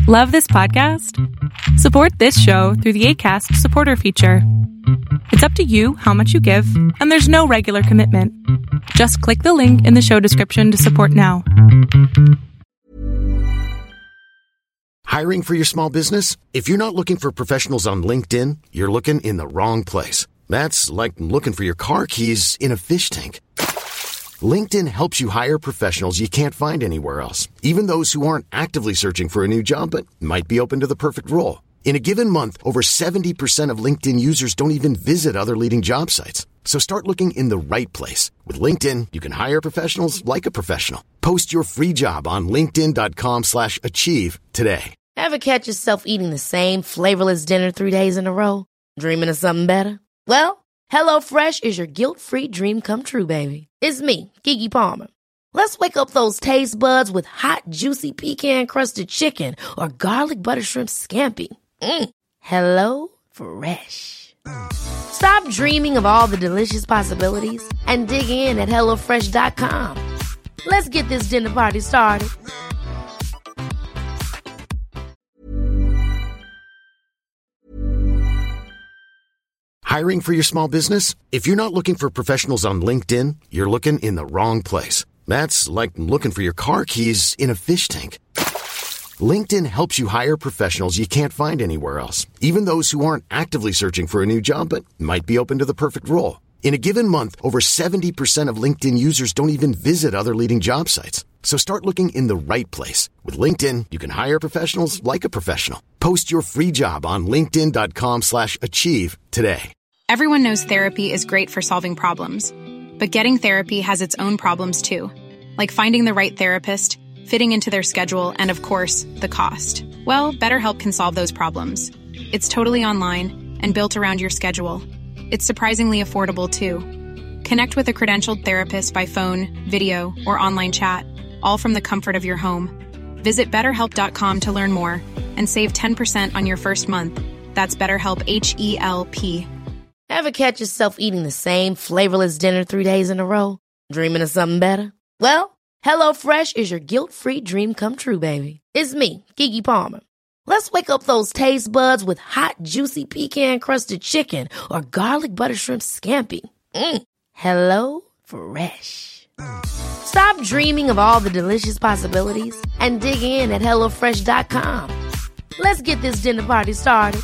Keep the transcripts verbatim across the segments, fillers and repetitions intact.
Love this podcast? Support this show through the Acast supporter feature. It's up to you how much you give, and there's no regular commitment. Just click the link in the show description to support now. Hiring for your small business? If you're not looking for professionals on LinkedIn, you're looking in the wrong place. That's like looking for your car keys in a fish tank. LinkedIn helps you hire professionals you can't find anywhere else, even those who aren't actively searching for a new job but might be open to the perfect role. In a given month, over seventy percent of LinkedIn users don't even visit other leading job sites. So start looking in the right place. With LinkedIn, you can hire professionals like a professional. Post your free job on linkedin.com slash achieve today. Ever catch yourself eating the same flavorless dinner three days in a row? Dreaming of something better? Well, HelloFresh is your guilt-free dream come true, baby. It's me, Keke Palmer. Let's wake up those taste buds with hot, juicy pecan-crusted chicken or garlic butter shrimp scampi. Mm. Hello Fresh. Stop dreaming of all the delicious possibilities and dig in at hello fresh dot com. Let's get this dinner party started. Hiring for your small business? If you're not looking for professionals on LinkedIn, you're looking in the wrong place. That's like looking for your car keys in a fish tank. LinkedIn helps you hire professionals you can't find anywhere else, even those who aren't actively searching for a new job but might be open to the perfect role. In a given month, over seventy percent of LinkedIn users don't even visit other leading job sites. So start looking in the right place. With LinkedIn, you can hire professionals like a professional. Post your free job on linkedin.com slash achieve today. Everyone knows therapy is great for solving problems, but getting therapy has its own problems too, like finding the right therapist, fitting into their schedule, and of course, the cost. Well, BetterHelp can solve those problems. It's totally online and built around your schedule. It's surprisingly affordable too. Connect with a credentialed therapist by phone, video, or online chat, all from the comfort of your home. Visit better help dot com to learn more and save ten percent on your first month. That's BetterHelp, H E L P. Ever catch yourself eating the same flavorless dinner three days in a row? Dreaming of something better? Well, HelloFresh is your guilt-free dream come true, baby. It's me, Keke Palmer. Let's wake up those taste buds with hot, juicy pecan-crusted chicken or garlic butter shrimp scampi. Mm. Hello Fresh. Stop dreaming of all the delicious possibilities and dig in at hello fresh dot com. Let's get this dinner party started.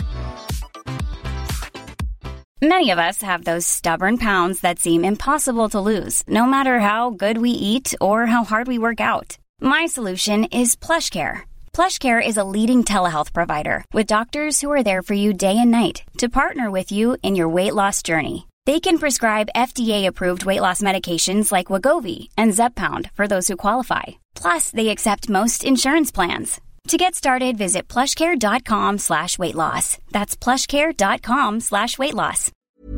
Many of us have those stubborn pounds that seem impossible to lose, no matter how good we eat or how hard we work out. My solution is PlushCare. PlushCare is a leading telehealth provider with doctors who are there for you day and night to partner with you in your weight loss journey. They can prescribe F D A-approved weight loss medications like Wegovy and Zepbound for those who qualify. Plus, they accept most insurance plans. To get started, visit plushcare.com slash weight loss. That's plushcare.com slash weight loss.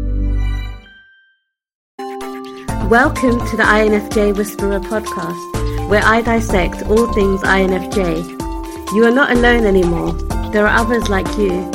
Welcome to the I N F J Whisperer podcast, where I dissect all things I N F J. You are not alone anymore. There are others like you.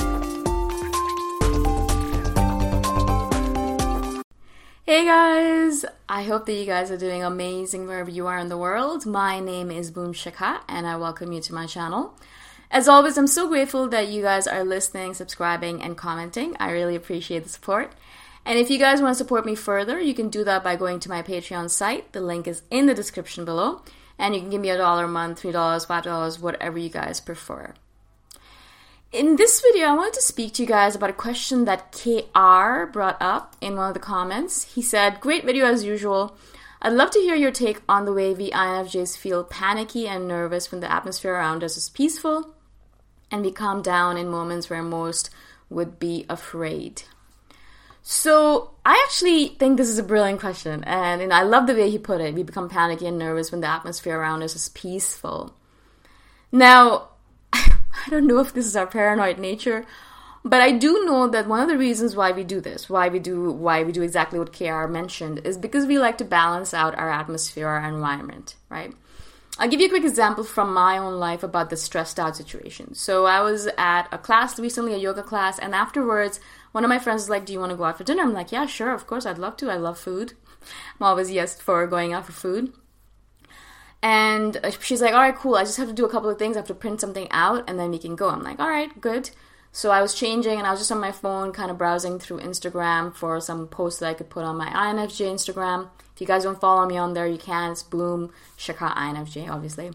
Hey guys! I hope that you guys are doing amazing wherever you are in the world. My name is Boom Shikha and I welcome you to my channel. As always, I'm so grateful that you guys are listening, subscribing, and commenting. I really appreciate the support. And if you guys want to support me further, you can do that by going to my Patreon site. The link is in the description below. And you can give me a dollar a month, three dollars, five dollars, whatever you guys prefer. In this video, I wanted to speak to you guys about a question that K R brought up in one of the comments. He said, great video as usual. I'd love to hear your take on the way we I N F Js feel panicky and nervous when the atmosphere around us is peaceful and we calm down in moments where most would be afraid. So I actually think this is a brilliant question, and, and I love the way he put it. We become panicky and nervous when the atmosphere around us is peaceful. Now, I don't know if this is our paranoid nature, but I do know that one of the reasons why we do this, why we do why we do exactly what K R mentioned, is because we like to balance out our atmosphere, our environment, right? I'll give you a quick example from my own life about the stressed out situation. So I was at a class recently, a yoga class, and afterwards, one of my friends was like, do you want to go out for dinner? I'm like, yeah, sure, of course, I'd love to. I love food. I'm always yes for going out for food. And she's like, all right, cool. I just have to do a couple of things. I have to print something out and then we can go. I'm like, all right, good. So I was changing and I was just on my phone kind of browsing through Instagram for some posts that I could put on my I N F J Instagram. If you guys don't follow me on there, you can. It's Bloom Shikha I N F J, obviously.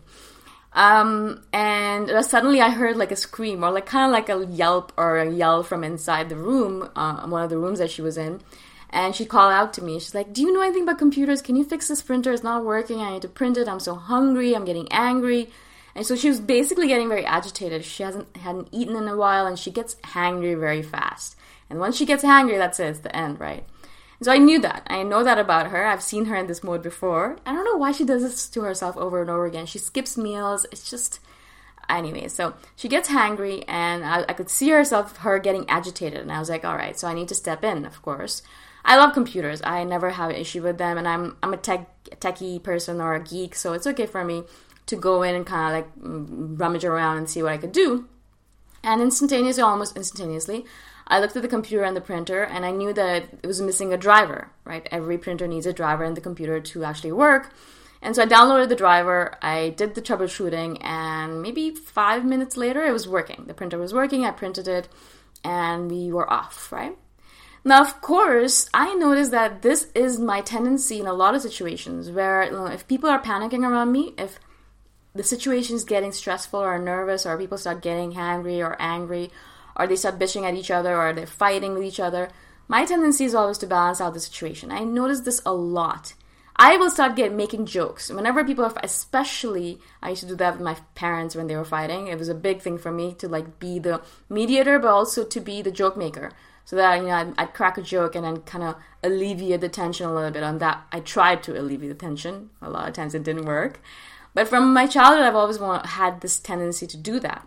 Um, and suddenly I heard like a scream or like kind of like a yelp or a yell from inside the room, uh, one of the rooms that she was in. And she called out to me. She's like, do you know anything about computers? Can you fix this printer? It's not working. I need to print it. I'm so hungry. I'm getting angry. And so she was basically getting very agitated. She hasn't hadn't eaten in a while, and she gets hangry very fast. And once she gets hangry, that's it. It's the end, right? And so I knew that. I know that about her. I've seen her in this mode before. I don't know why she does this to herself over and over again. She skips meals. It's just... Anyway, so she gets hangry, and I, I could see herself, her getting agitated. And I was like, all right, so I need to step in, of course. I love computers. I never have an issue with them, and I'm I'm a tech techie person or a geek, so it's okay for me to go in and kind of like rummage around and see what I could do. And instantaneously, almost instantaneously, I looked at the computer and the printer, and I knew that it was missing a driver, right? Every printer needs a driver in the computer to actually work. And so I downloaded the driver, I did the troubleshooting, and maybe five minutes later, it was working. The printer was working, I printed it, and we were off, right? Now, of course, I noticed that this is my tendency in a lot of situations where, you know, if people are panicking around me, if the situation is getting stressful or nervous, or people start getting angry or angry, or they start bitching at each other, or they're fighting with each other, my tendency is always to balance out the situation. I notice this a lot. I will start get making jokes. Whenever people are, especially, I used to do that with my parents when they were fighting. It was a big thing for me to like be the mediator, but also to be the joke maker. So that, you know, I'd, I'd crack a joke and then kind of alleviate the tension a little bit on that. I tried to alleviate the tension. A lot of times it didn't work. But from my childhood, I've always want, had this tendency to do that.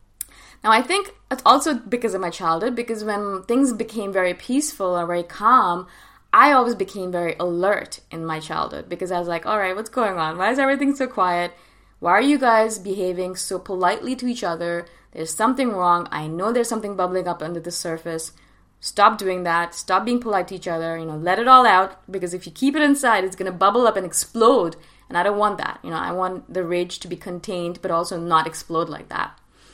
Now, I think it's also because of my childhood, because when things became very peaceful or very calm, I always became very alert in my childhood, because I was like, all right, what's going on? Why is everything so quiet? Why are you guys behaving so politely to each other? There's something wrong. I know there's something bubbling up under the surface. Stop doing that. Stop being polite to each other. You know, let it all out, because if you keep it inside, it's going to bubble up and explode. And I don't want that. You know, I want the rage to be contained, but also not explode like that.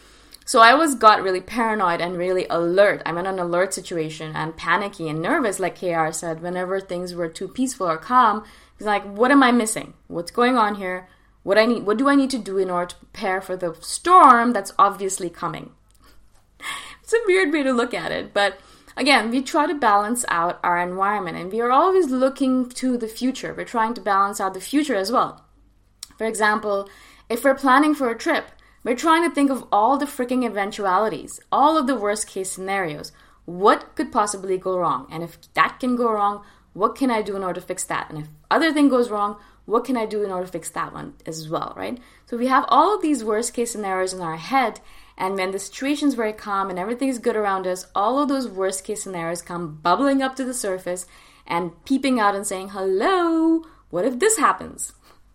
So I always got really paranoid and really alert. I'm in an alert situation and panicky and nervous, like K R said, whenever things were too peaceful or calm. It's like, what am I missing? What's going on here? What I need? What do I need to do in order to prepare for the storm that's obviously coming? It's a weird way to look at it, but again, we try to balance out our environment, and we are always looking to the future. We're trying to balance out the future as well. For example, if we're planning for a trip, we're trying to think of all the freaking eventualities, all of the worst case scenarios. What could possibly go wrong? And if that can go wrong, what can I do in order to fix that? And if other thing goes wrong, what can I do in order to fix that one as well, right? So we have all of these worst case scenarios in our head, and when the situation is very calm and everything is good around us, all of those worst case scenarios come bubbling up to the surface and peeping out and saying, hello, what if this happens?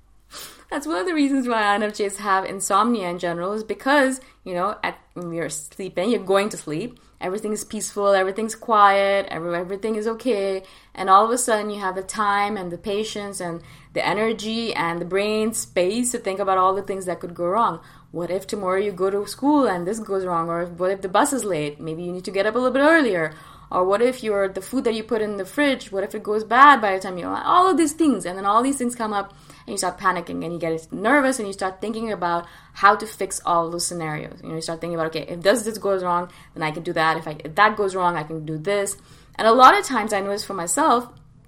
That's one of the reasons why I N F Js have insomnia in general, is because, you know, at, when you're sleeping, you're going to sleep, everything is peaceful, everything's quiet, every, everything is okay, and all of a sudden you have the time and the patience and the energy and the brain space to think about all the things that could go wrong. What if tomorrow you go to school and this goes wrong? Or what if the bus is late? Maybe you need to get up a little bit earlier. Or what if your the food that you put in the fridge, what if it goes bad by the time you... All of these things. And then all these things come up and you start panicking and you get nervous and you start thinking about how to fix all those scenarios. You know, you start thinking about, okay, if this, this goes wrong, then I can do that. If, I, if that goes wrong, I can do this. And a lot of times I notice for myself,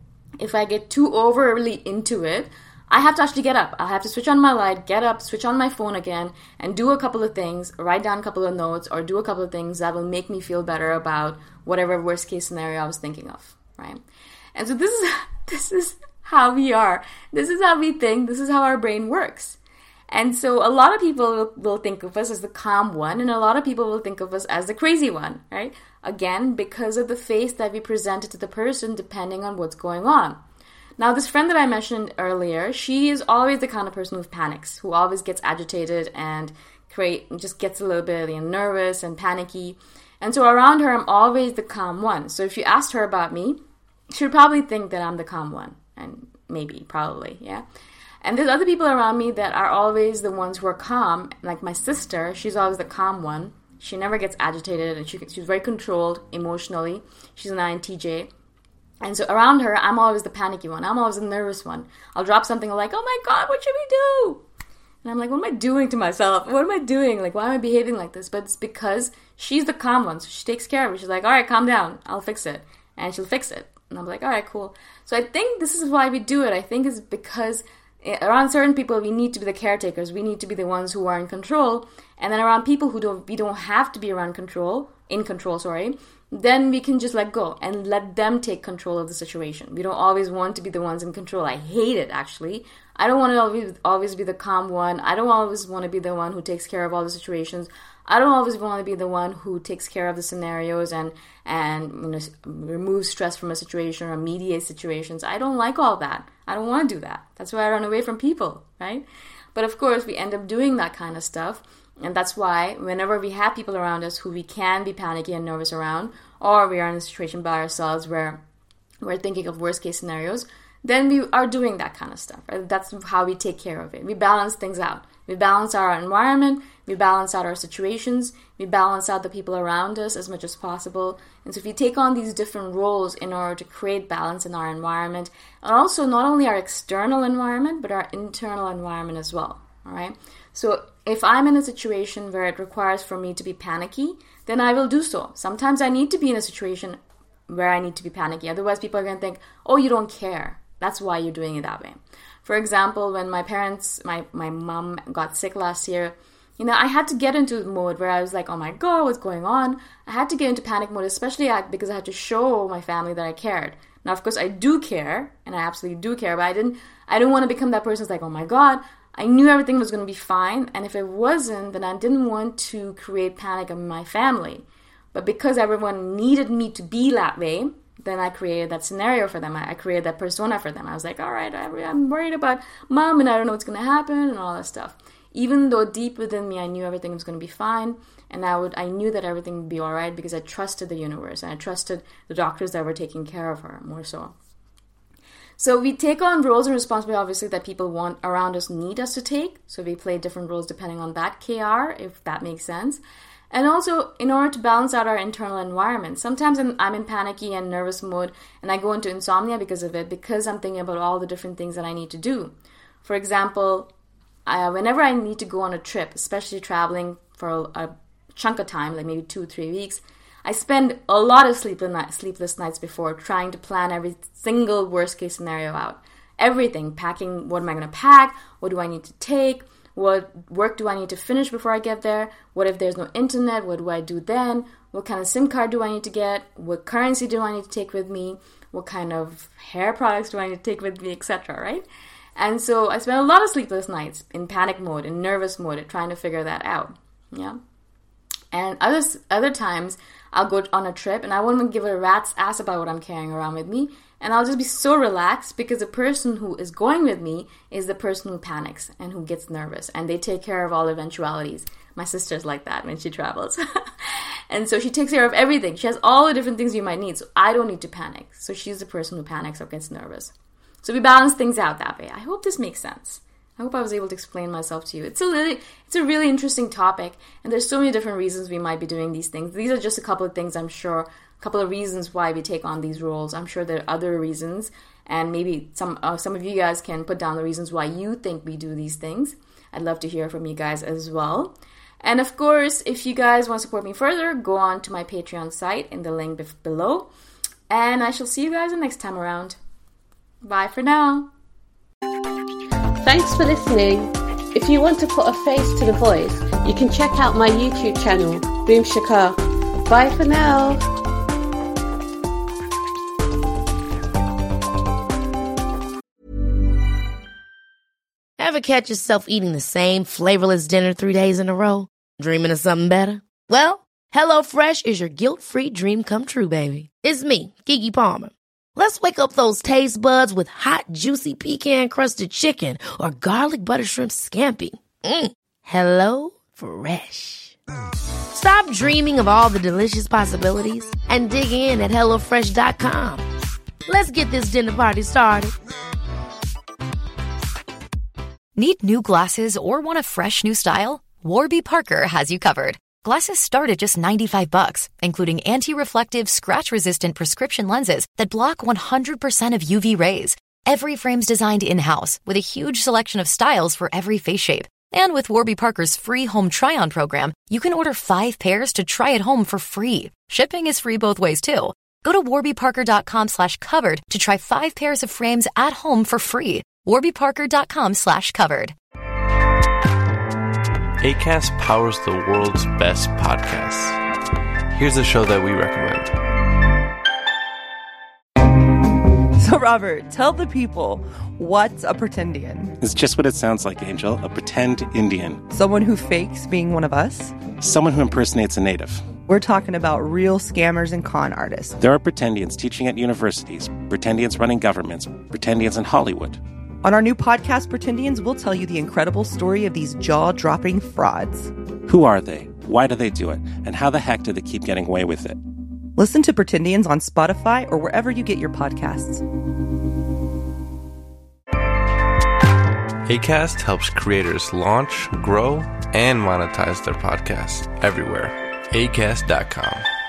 if I get too overly into it, I have to actually get up. I have to switch on my light, get up, switch on my phone again, and do a couple of things, write down a couple of notes, or do a couple of things that will make me feel better about whatever worst case scenario I was thinking of, right? And so this is this is how we are. This is how we think. This is how our brain works. And so a lot of people will, will think of us as the calm one, and a lot of people will think of us as the crazy one, right? Again, because of the face that we presented to the person depending on what's going on. Now, this friend that I mentioned earlier, she is always the kind of person who panics, who always gets agitated and create, just gets a little bit you know, nervous and panicky. And so around her, I'm always the calm one. So if you asked her about me, she would probably think that I'm the calm one. And maybe, probably, yeah. And there's other people around me that are always the ones who are calm. Like my sister, she's always the calm one. She never gets agitated, and she, she's very controlled emotionally. She's an I N T J. And so around her, I'm always the panicky one. I'm always the nervous one. I'll drop something like, oh my God, what should we do? And I'm like, what am I doing to myself? What am I doing? Like, why am I behaving like this? But it's because she's the calm one. So she takes care of it. She's like, all right, calm down. I'll fix it. And she'll fix it. And I'm like, all right, cool. So I think this is why we do it. I think it's because around certain people, we need to be the caretakers. We need to be the ones who are in control. And then around people who don't, we don't have to be around control, in control, sorry, then we can just let go and let them take control of the situation. We don't always want to be the ones in control. I hate it, actually. I don't want to always, always be the calm one. I don't always want to be the one who takes care of all the situations. I don't always want to be the one who takes care of the scenarios and, and you know, removes stress from a situation or mediates situations. I don't like all that. I don't want to do that. That's why I run away from people, right? But of course, we end up doing that kind of stuff. And that's why whenever we have people around us who we can be panicky and nervous around, or we are in a situation by ourselves where we're thinking of worst case scenarios, then we are doing that kind of stuff. Right? That's how we take care of it. We balance things out. We balance our environment. We balance out our situations. We balance out the people around us as much as possible. And so if we take on these different roles in order to create balance in our environment, and also not only our external environment, but our internal environment as well. All right. So if I'm in a situation where it requires for me to be panicky, then I will do so. Sometimes I need to be in a situation where I need to be panicky. Otherwise, people are going to think, oh, you don't care. That's why you're doing it that way. For example, when my parents, my, my mom got sick last year, you know, I had to get into mode where I was like, oh my God, what's going on? I had to get into panic mode, especially because I had to show my family that I cared. Now, of course, I do care, and I absolutely do care, but I didn't, I didn't want to become that person who's like, oh my God, I knew everything was going to be fine, and if it wasn't, then I didn't want to create panic in my family. But because everyone needed me to be that way, then I created that scenario for them. I created that persona for them. I was like, all right, I'm worried about mom, and I don't know what's going to happen, and all that stuff. Even though deep within me, I knew everything was going to be fine, and I would, I knew that everything would be all right because I trusted the universe, and I trusted the doctors that were taking care of her, more so. So we take on roles and responsibility, obviously, that people want around us need us to take. So we play different roles depending on that K R, if that makes sense. And also, in order to balance out our internal environment, sometimes I'm in panicky and nervous mode, and I go into insomnia because of it, because I'm thinking about all the different things that I need to do. For example, uh, whenever I need to go on a trip, especially traveling for a, a chunk of time, like maybe two, three weeks, I spend a lot of sleepless, sleepless nights before trying to plan every single worst case scenario out. Everything, packing, what am I going to pack? What do I need to take? What work do I need to finish before I get there? What if there's no internet? What do I do then? What kind of SIM card do I need to get? What currency do I need to take with me? What kind of hair products do I need to take with me, et cetera, right? And so I spend a lot of sleepless nights in panic mode, in nervous mode, trying to figure that out. Yeah. And other, other times, I'll go on a trip and I won't give a rat's ass about what I'm carrying around with me. And I'll just be so relaxed because the person who is going with me is the person who panics and who gets nervous. And they take care of all eventualities. My sister's like that when she travels. And so she takes care of everything. She has all the different things you might need. So I don't need to panic. So she's the person who panics or gets nervous. So we balance things out that way. I hope this makes sense. I hope I was able to explain myself to you. It's a really, it's a really interesting topic, and there's so many different reasons we might be doing these things. These are just a couple of things, I'm sure, a couple of reasons why we take on these roles. I'm sure there are other reasons, and maybe some uh, some of you guys can put down the reasons why you think we do these things. I'd love to hear from you guys as well. And of course, if you guys want to support me further, go on to my Patreon site in the link bef- below. And I shall see you guys the next time around. Bye for now. Thanks for listening. If you want to put a face to the voice, you can check out my YouTube channel, Boom Shikha. Bye for now. Ever catch yourself eating the same flavorless dinner three days in a row? Dreaming of something better? Well, HelloFresh is your guilt-free dream come true, baby. It's me, Keke Palmer. Let's wake up those taste buds with hot, juicy pecan-crusted chicken or garlic butter shrimp scampi. Mm. Hello Fresh. Stop dreaming of all the delicious possibilities and dig in at hello fresh dot com. Let's get this dinner party started. Need new glasses or want a fresh new style? Warby Parker has you covered. Glasses start at just ninety-five bucks, including anti-reflective, scratch-resistant prescription lenses that block one hundred percent of U V rays. Every frame's designed in-house with a huge selection of styles for every face shape. And with Warby Parker's free home try-on program, you can order five pairs to try at home for free. Shipping is free both ways, too. Go to warbyparker.com slash covered to try five pairs of frames at home for free. warbyparker.com slash covered. Acast powers the world's best podcasts. Here's a show that we recommend. So, Robert, tell the people, what's a pretendian? It's just what it sounds like, Angel. A pretend Indian. Someone who fakes being one of us? Someone who impersonates a native. We're talking about real scammers and con artists. There are pretendians teaching at universities, pretendians running governments, pretendians in Hollywood. On our new podcast, Pretendians, we'll tell you the incredible story of these jaw-dropping frauds. Who are they? Why do they do it? And how the heck do they keep getting away with it? Listen to Pretendians on Spotify or wherever you get your podcasts. Acast helps creators launch, grow, and monetize their podcasts everywhere. Acast dot com.